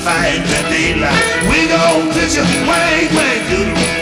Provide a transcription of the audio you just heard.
fight the daylight. We gon' put you way, way through the